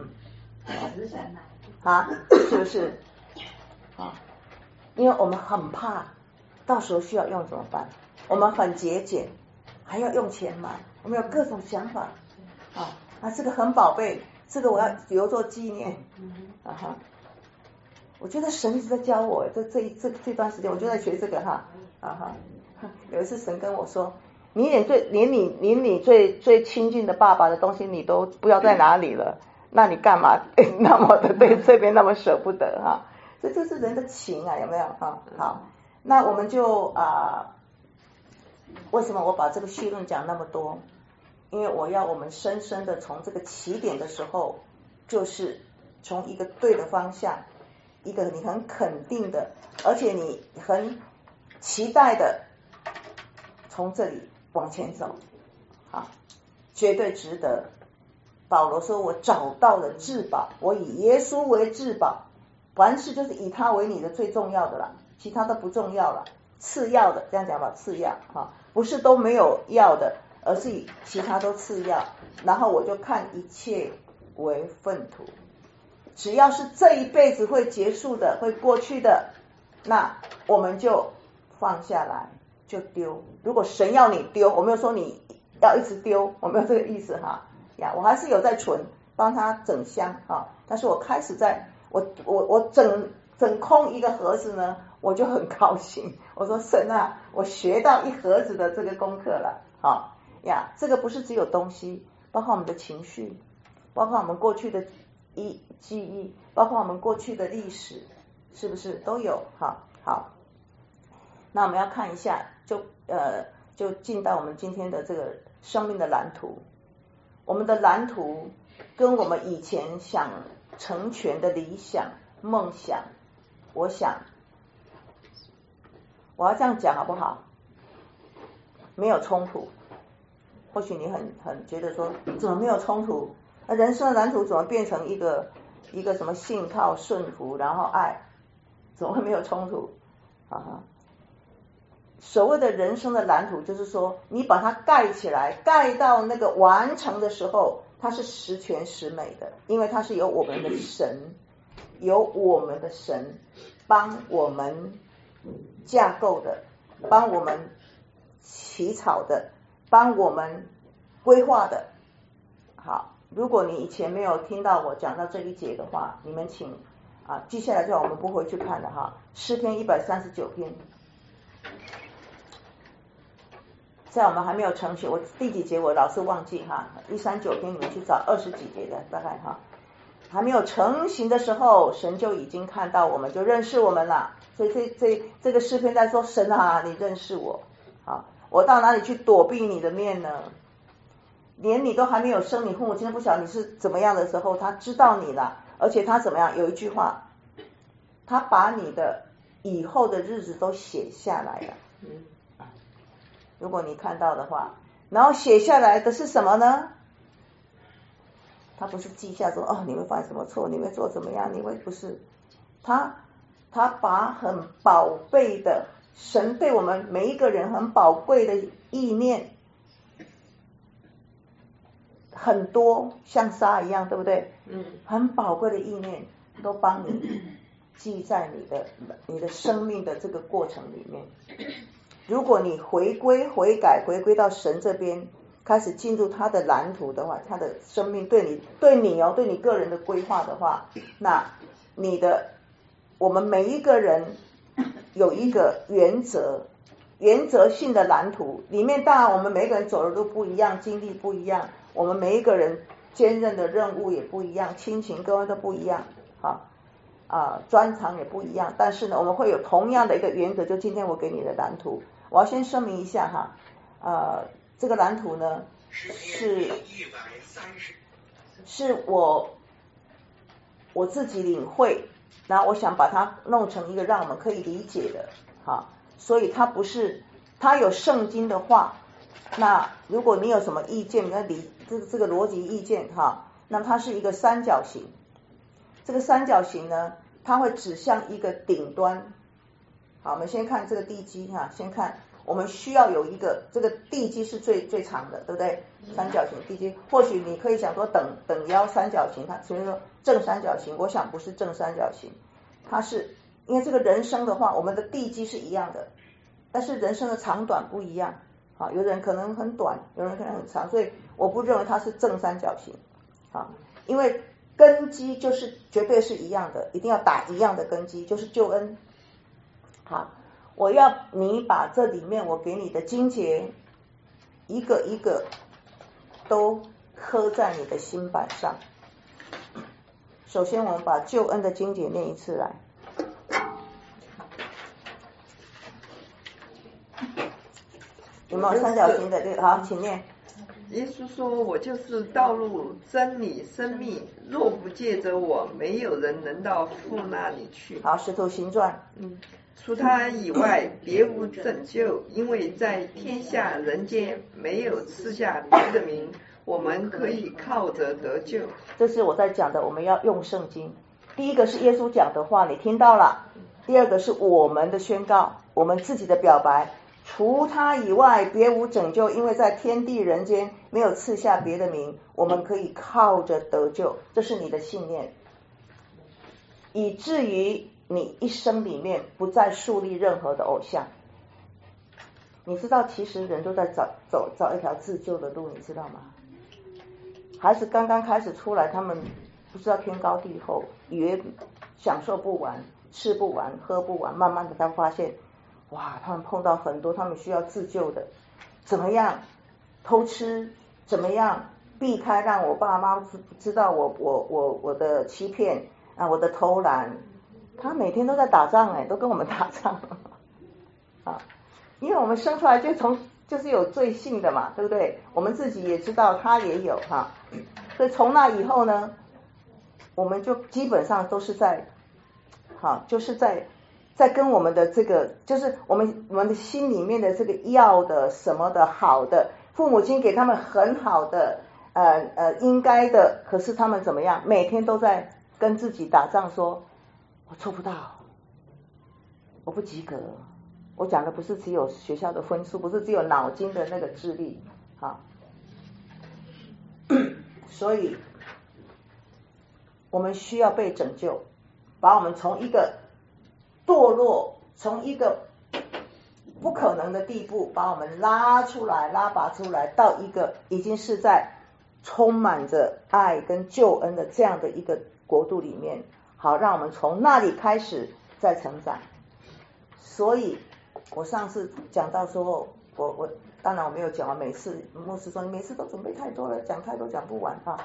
啊，是不是啊？因为我们很怕到时候需要用怎么办，我们很节俭，还要用钱买，我们有各种想法啊，啊这个很宝贝，这个我要留作纪念啊哈。我觉得神一直在教我，这这这这段时间我就在学这个哈啊哈。有一次神跟我说，你连最连你连你最最亲近的爸爸的东西你都不要在哪里了。那你干嘛那么的对这边那么舍不得哈？这就是人的情啊，有没有啊？好，那我们就啊、呃，为什么我把这个绪论讲那么多？因为我要我们深深的从这个起点的时候，就是从一个对的方向，一个你很肯定的，而且你很期待的，从这里往前走，好，绝对值得。保罗说，我找到了至宝，我以耶稣为至宝，凡事就是以他为你的最重要的了，其他都不重要了次要的，这样讲吧，次要哈，不是都没有要的，而是以其他都次要，然后我就看一切为粪土，只要是这一辈子会结束的，会过去的，那我们就放下来，就丢。如果神要你丢，我没有说你要一直丢，我没有这个意思哈呀，我还是有在存，帮他整箱哈，但是我开始在我我我整整空一个盒子呢，我就很高兴，我说神啊，我学到一盒子的这个功课了，好呀，这个不是只有东西，包括我们的情绪，包括我们过去的记记忆，包括我们过去的历史，是不是都有？好，好，那我们要看一下，就呃就进到我们今天的这个生命的蓝图，我们的蓝图跟我们以前想成全的理想、梦想，我想我要这样讲好不好？没有冲突。或许你很很觉得说，怎么没有冲突？那人生的蓝图怎么变成一个一个什么信靠、顺服，然后爱？怎么会没有冲突？啊，所谓的人生的蓝图，就是说你把它盖起来，盖到那个完成的时候，它是十全十美的，因为它是由我们的神，由我们的神帮我们架构的，帮我们起草的，帮我们规划的。好，如果你以前没有听到我讲到这一节的话，你们请啊记下来，就好，我们不回去看了哈。诗篇一百三十九篇，在我们还没有成全，我第几节我老是忘记哈，一三九篇你们去找二十几节的大概哈，还没有成型的时候，神就已经看到我们，就认识我们了。所以这这这个诗篇在说，神啊，你认识我，好，我到哪里去躲避你的面呢？连你都还没有生，你父母亲都不晓得你是怎么样的时候，他知道你了，而且他怎么样？有一句话，他把你的以后的日子都写下来了。如果你看到的话，然后写下来的是什么呢？他不是记下说哦，你会犯什么错，你会做怎么样，你会不是，他他把很宝贝的神对我们每一个人很宝贵的意念，很多像沙一样，对不对？嗯，很宝贵的意念都帮你记在你的你的生命的这个过程里面。如果你回归悔改，回归到神这边，开始进入他的蓝图的话，他的生命对你对你哦，对你个人的规划的话，那你的我们每一个人有一个原则原则性的蓝图，里面当然我们每个人走的路不一样，经历不一样，我们每一个人兼任的任务也不一样，亲情各位都不一样，好啊，专长也不一样，但是呢，我们会有同样的一个原则，就今天我给你的蓝图。我要先声明一下哈，呃，这个蓝图呢是是我我自己领会，然后我想把它弄成一个让我们可以理解的，哈，所以它不是，它有圣经的话，那如果你有什么意见，你要理这个这个逻辑意见哈，那它是一个三角形，这个三角形呢，它会指向一个顶端。好，我们先看这个地基哈，先看我们需要有一个这个地基是最最长的，对不对？三角形地基，或许你可以想说等等腰三角形，它所以说正三角形，我想不是正三角形，它是因为这个人生的话，我们的地基是一样的，但是人生的长短不一样，好，有人可能很短，有人可能很长，所以我不认为它是正三角形，好，因为根基就是绝对是一样的，一定要打一样的根基，就是救恩。好，我要你把这里面我给你的经节一个一个都刻在你的心板上。首先我们把救恩的经节念一次来。有没有三角形的这个？好，请念。 耶稣说，我就是道路真理生命，若不借着我，没有人能到父那里去。 好，使徒行传。 嗯，除他以外别无拯救，因为在天下人间没有赐下别的名，我们可以靠着得救。 这是我在讲的，我们要用圣经。第一个是耶稣讲的话，你听到了；第二个是我们的宣告， 我们自己的表白，除他以外别无拯救，因为在天地人间没有赐下别的名，我们可以靠着得救。这是你的信念，以至于你一生里面不再树立任何的偶像。你知道其实人都在找走找一条自救的路，你知道吗？孩子刚刚开始出来，他们不知道天高地厚，以为享受不完，吃不完，喝不完，慢慢的他发现，哇，他们碰到很多他们需要自救的，怎么样偷吃，怎么样避开让我爸妈知道我我我我的欺骗啊，我的偷懒，他每天都在打仗哎，都跟我们打仗啊，因为我们生出来就从就是有罪性的嘛，对不对？我们自己也知道他也有哈，所以从那以后呢，我们就基本上都是在好，就是在在跟我们的这个，就是我们我们的心里面的这个要的什么的好的，父母亲给他们很好的呃呃应该的，可是他们怎么样？每天都在跟自己打仗说，我做不到，我不及格。我讲的不是只有学校的分数，不是只有脑筋的那个智力啊，所以我们需要被拯救，把我们从一个堕落，从一个不可能的地步，把我们拉出来，拉拔出来，到一个已经是在充满着爱跟救恩的这样的一个国度里面，好，让我们从那里开始再成长。所以我上次讲到说，我我当然我没有讲完，每次牧师说你每次都准备太多了，讲太多讲不完啊。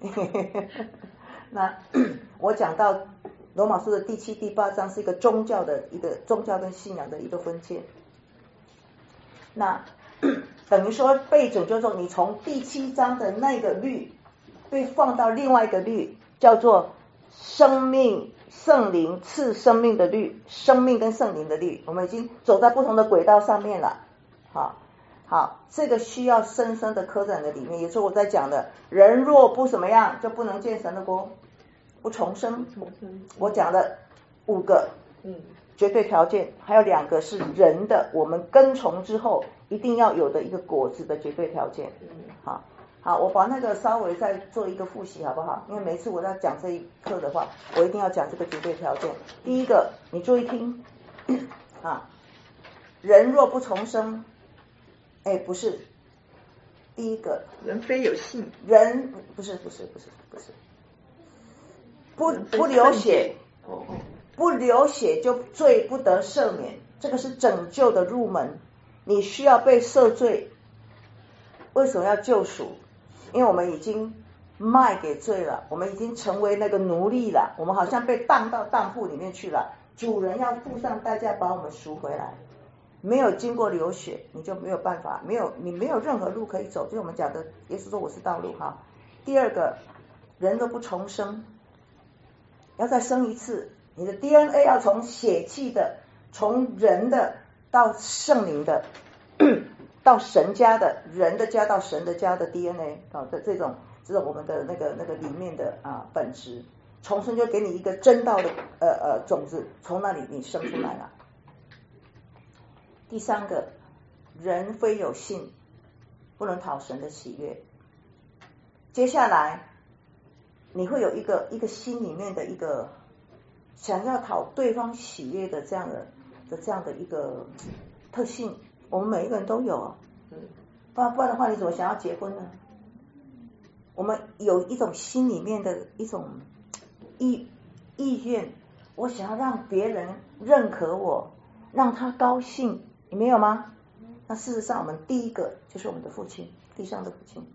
那我讲到罗马书的第七、第八章是一个宗教的一个宗教跟信仰的一个分界。那等于说被拯救之后，你从第七章的那个律被放到另外一个律，叫做生命圣灵赐生命的律，生命跟圣灵的律，我们已经走在不同的轨道上面了。好，好，这个需要深深的刻在你的里面。也就是我在讲的，人若不怎么样，就不能见神的国，不重生。我讲了五个绝对条件，还有两个是人的，我们跟从之后一定要有的一个果子的绝对条件。好。好，我把那个稍微再做一个复习好不好？因为每次我要讲这一课的话，我一定要讲这个绝对条件。第一个，你注意听啊，人若不重生，哎，不是，第一个， 人非有信， 人不是不是不是不是，不不流血，不流血就罪不得赦免，这个是拯救的入门，你需要被赦罪。为什么要救赎？因为我们已经卖给罪了，我们已经成为那个奴隶了，我们好像被当到当铺里面去了，主人要付上代价把我们赎回来。没有经过流血，你就没有办法，没有你没有任何路可以走，就是我们讲的耶稣说我是道路哈。第二个，人都不重生，要再生一次，你的 D N A 要从血气的，从人的到圣灵的到神家的，人的家到神的家的 D N A 啊的这种，这种我们的那个那个里面的啊本质，重生就给你一个真道的呃呃种子，从那里你生出来了。第三个，人非有信，不能讨神的喜悦。接下来，你会有一个一个心里面的一个想要讨对方喜悦的这样的的这样的一个特性。我们每一个人都有，不然不然的话，你怎么想要结婚呢？我们有一种心里面的一种意意愿，我想要让别人认可我，让他高兴，你没有吗？那事实上，我们第一个就是我们的父亲，地上的父亲。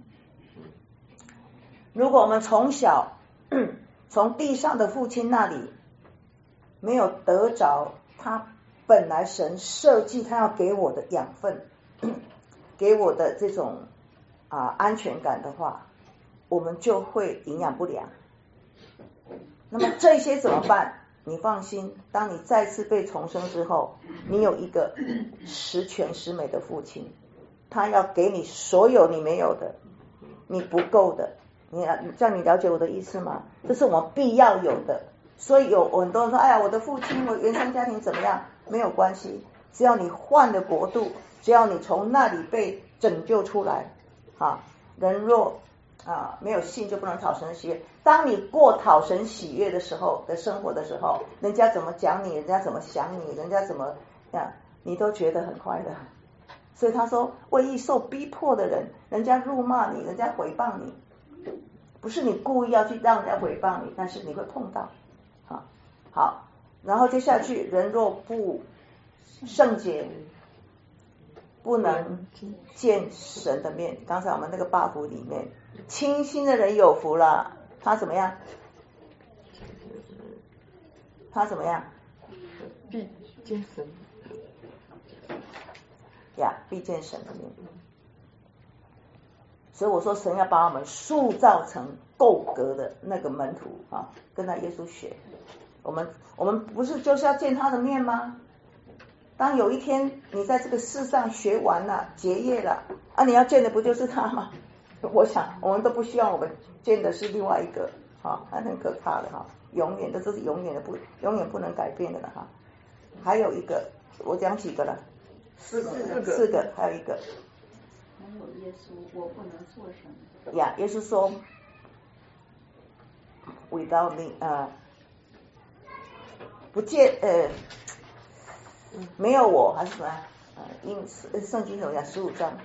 如果我们从小从地上的父亲那里没有得着他本来神设计他要给我的养分，给我的这种啊安全感的话，我们就会营养不良。那么这些怎么办？你放心，当你再次被重生之后，你有一个十全十美的父亲，他要给你所有你没有的，你不够的。你这样你了解我的意思吗？这是我们必要有的。所以有很多人说，哎呀，我的父亲，我原生家庭怎么样？没有关系， 只要你换了国度，只要你从那里被拯救出来啊，人若啊没有信就不能讨神喜悦。当你过讨神喜悦的时候的生活的时候，人家怎么讲你，人家怎么想你，人家怎么样，你都觉得很快乐。所以他说，为义受逼迫的人，人家辱骂你，人家诽谤你，不是你故意要去让人家诽谤你，但是你会碰到。好，好，然后接下去，人若不圣洁，不能见神的面。刚才我们那个八福里面，清心的人有福了，他怎么样？他怎么样？ 必见神呀，必见神的面。所以我说，神要把我们塑造成够格的那个门徒啊，跟他耶稣学。我们我们不是就是要见他的面吗？当有一天你在这个世上学完了、结业了，啊，你要见的不就是他吗？我想我们都不希望我们见的是另外一个啊，那很可怕的哈，永远的，这是永远的不永远不能改变的了哈。还有一个，我讲几个了？ 四个， 四个，还有一个。 没有耶稣，我不能做什么。 呀，耶稣说 ，without me， 呃，不见呃，没有我还是什么？呃，因圣经怎么讲？十五章，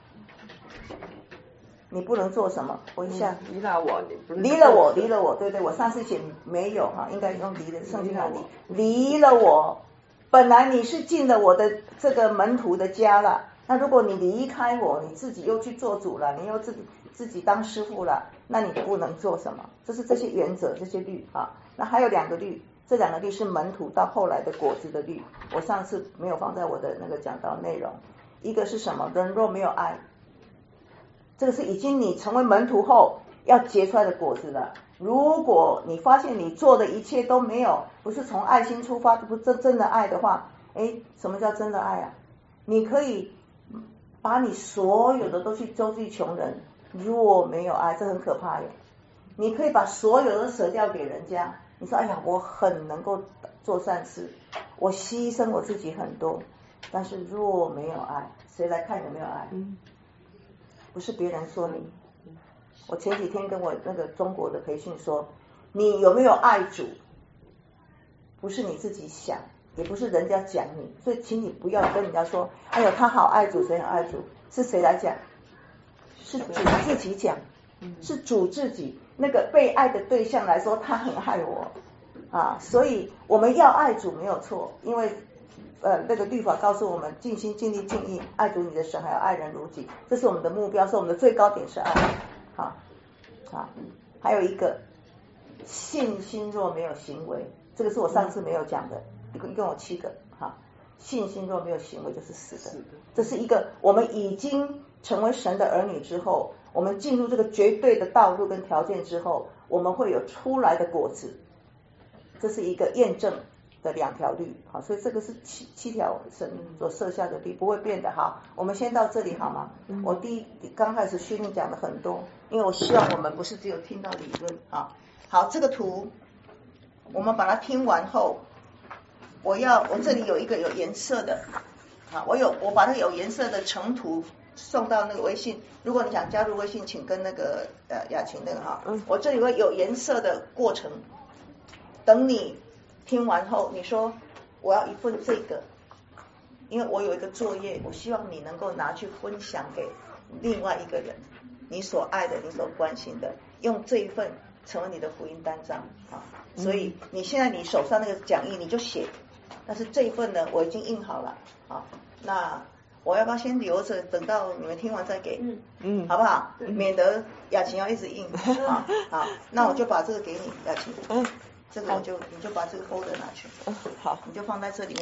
你不能做什么？我一下离了我， 离了我，离了我，对对，我上次写没有哈，应该用离的，圣经上离，离了我。本来你是进了我的这个门徒的家了，那如果你离开我，你自己又去做主了，你又自己自己当师傅了，那你不能做什么？这是这些原则，这些律啊。那还有两个律，这两个律是门徒到后来的果子的律，我上次没有放在我的那个讲道内容。一个是什么？人若没有爱，这个是已经你成为门徒后要结出来的果子了。如果你发现你做的一切都没有，不是从爱心出发，不是真真的爱的话，诶，什么叫真的爱啊？你可以把你所有的都去周济穷人，若没有爱，这很可怕耶。你可以把所有的舍掉给人家，你说哎呀，我很能够做善事，我牺牲我自己很多，但是若没有爱，谁来看有没有爱？不是别人说你。我前几天跟我那个中国的培训说，你有没有爱主，不是你自己想，也不是人家讲你，所以请你不要跟人家说，哎呦他好爱主，谁很爱主，是谁来讲？是主自己讲，是主自己那个被爱的对象来说，他很爱我啊，所以我们要爱主没有错，因为呃那个律法告诉我们，尽心尽力尽意爱主你的神，还要爱人如己，这是我们的目标，是我们的最高点是爱。好，好，还有一个信心若没有行为，这个是我上次没有讲的，一共一共有七个。哈，信心若没有行为就是死的。这是一个我们已经成为神的儿女之后，我们进入这个绝对的道路跟条件之后，我们会有出来的果子。这是一个验证的两条律。好，所以这个是七七条神所设下的律，不会变的。好，我们先到这里好吗？我第一刚开始训练讲了很多，因为我希望我们不是只有听到理论啊。好，这个图我们把它听完后，我要我这里有一个有颜色的啊，我有我把那个有颜色的成图送到那个微信，如果你想加入微信，请跟那个呃雅琴那个哈，我这里会有颜色的过程，等你听完后，你说我要一份这个，因为我有一个作业，我希望你能够拿去分享给另外一个人，你所爱的，你所关心的，用这一份成为你的福音单张啊。所以你现在你手上那个讲义你就写，但是这一份呢我已经印好了啊。那我要不要先留着，等到你们听完再给？嗯嗯，好不好？免得雅琴要一直印啊。好，那我就把这个给你，雅琴。嗯。这个我就你就把这个 folder 拿去， 嗯，好， 你就放在这里面。